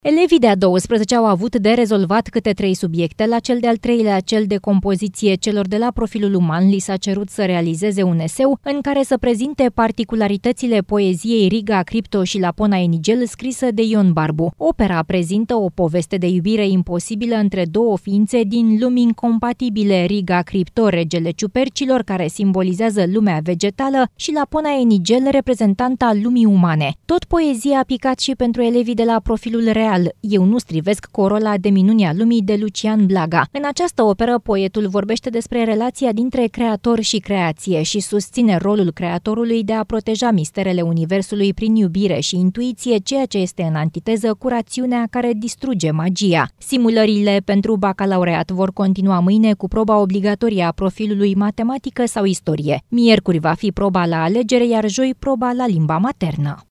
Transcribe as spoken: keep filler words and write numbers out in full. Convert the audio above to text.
Elevii de a douăsprezecea au avut de rezolvat câte trei subiecte. La cel de-al treilea, cel de compoziție, celor de la profilul uman li s-a cerut să realizeze un eseu în care să prezinte particularitățile poeziei Riga Cripto și Lapona Enigel, scrisă de Ion Barbu. Opera prezintă o poveste de iubire imposibilă între două ființe din lumi incompatibile, Riga Cripto, regele ciupercilor, care simbolizează lumea vegetală, și Lapona Enigel, reprezentanta lumii umane. Tot poezia a picat și pentru elevii de la profilul real. Eu nu strivesc corola de minunia lumii, de Lucian Blaga. În această operă, poetul vorbește despre relația dintre creator și creație și susține rolul creatorului de a proteja misterele universului prin iubire și intuiție, ceea ce este în antiteză cu rațiunea care distruge magia. Simulările pentru bacalaureat vor continua mâine cu proba obligatorie a profilului matematică sau istorie. Miercuri va fi proba la alegere, iar joi proba la limba maternă.